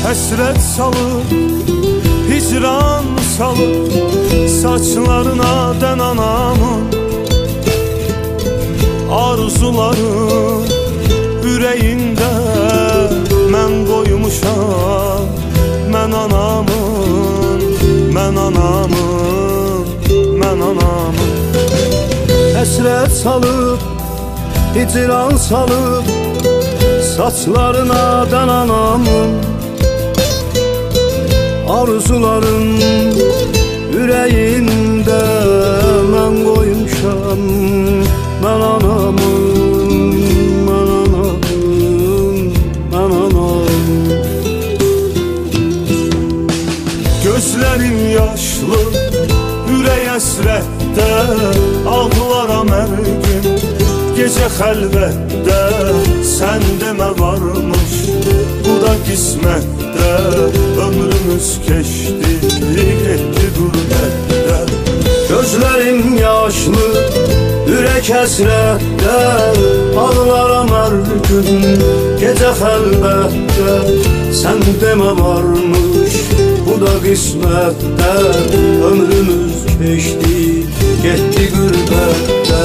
Həsrət salıb, hicran salıb saçlarına dən anamın. Arzularım ürəyində mən qoymuşam. Mən anamın, mən anamın, mən anamın. Həsrət salıb, hicran salıb saçlarına dən anamın. Arzularım ürəyində mən qoymuşam. Mən anamın, mən anamın, mən anamın. Gözlərim yaşlı, ürək əsrətdə ağlaram hər gün. Gecə xəlvətdə sən demə varmış, bu da qismətdə. Ömrümüz keçdi, getdi qürbətdə. Gözlərim yaşlı, ürək həsrətdə ağlaram hər gün. Gecə xəlvətdə sən demə varmış, bu da qismətdə. Ömrümüz keçdi, getdi qürbətdə.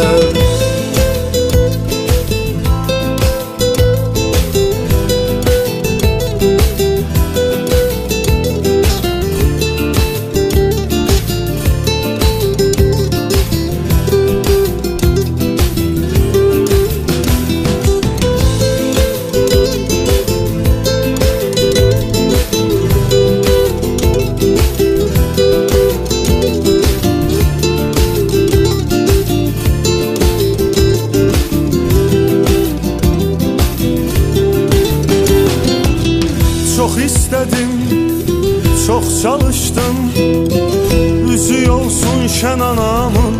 Çox istədim, çox çalışdım, üzü olsun şən anamın.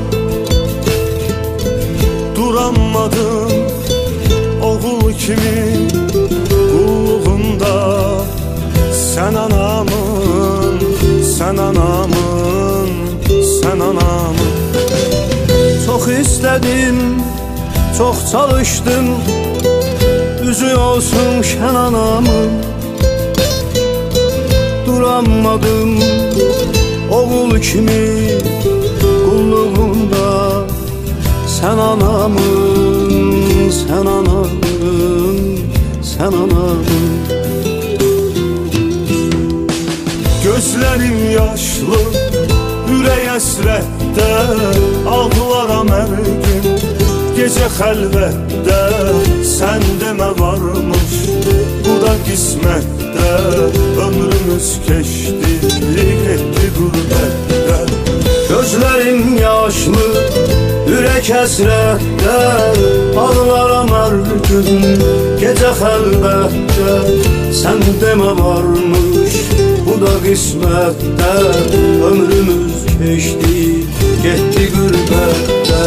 Duranmadım oğul kimi qulluğunda. Sən anamın, sən anamın, sən anamın. Çox istədim, çox çalışdım, üzü olsun şən anamın. Duranmadım oğul kimi qulluğunda. Sən anamın, sən anamın, sən anamın. Gözlərim yaşlı, ürək əsrətdə ağlaram hər gün. Gecə xəlvətdə sən demə varmış, bu da qismətdə. Ömrümüz keçdi, getdi qürbətdə. Gözlərim yaşlı, ürək həsrətdə ağlaram hər gün. Gecə xəlvətdə sən demə varmış, bu da qismətdə. Ömrümüz keçdi, getdi qürbətdə.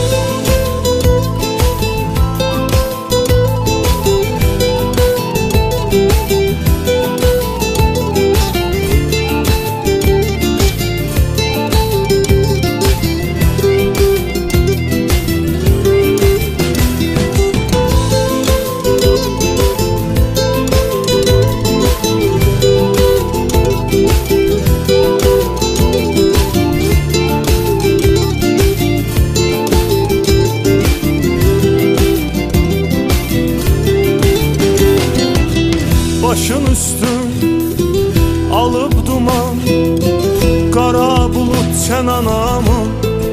Başın üstün alıp duman, qara bulut çən anamın.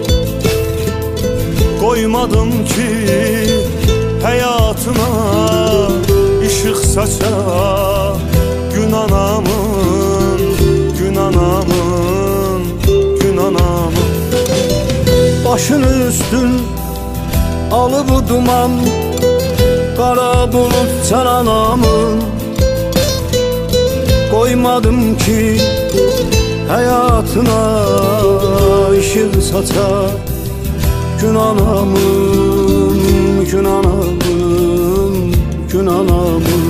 Qoymadım ki həyatına işıq saça. Gün anamın, gün anamın, gün anamın. Başın üstün alıp duman, qara bulut çən anamın. Qoymadım ki həyatına işıq saça. Gün anamın, gün anamın, gün anamın.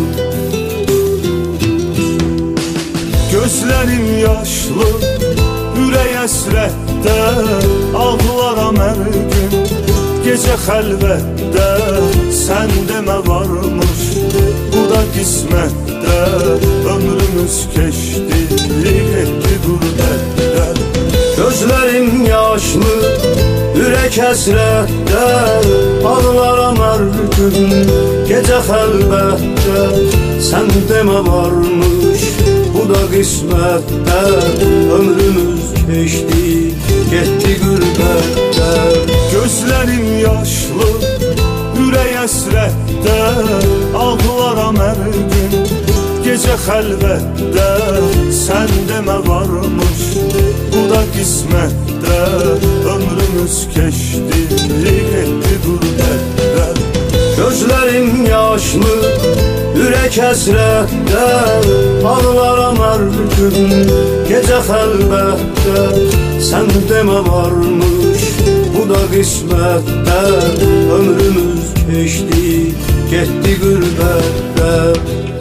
Gözlərim yaşlı, ürək əsrətdə ağlaram hər gün. Gecə xəlvətdə sən demə varmış, bu da qismətdə. ömrümüz keçdi, getdi qürbətdə. Gözlərim yaşlı, ürək həsrətdə, ağlaram hər gün, gecə xəlbətdə. Sən demə varmış, bu da qismətdə, ömrümüz keçdi, getdi qürbətdə. Gözlərim yaşlı, ürək həsrətdə, ağlaram hər gün, gecə xəlvətdə. Sən demə varmış, bu da qismətdə, ömrümüz keçdi, getdi qürbətdə. Gözlərim yaşlı, ürək həsrətdə, ağlaram hər gün, gecə xəlvətdə. Sən demə varmış, bu da qismətdə, ömrümüz keçdi, getdi qürbətdə.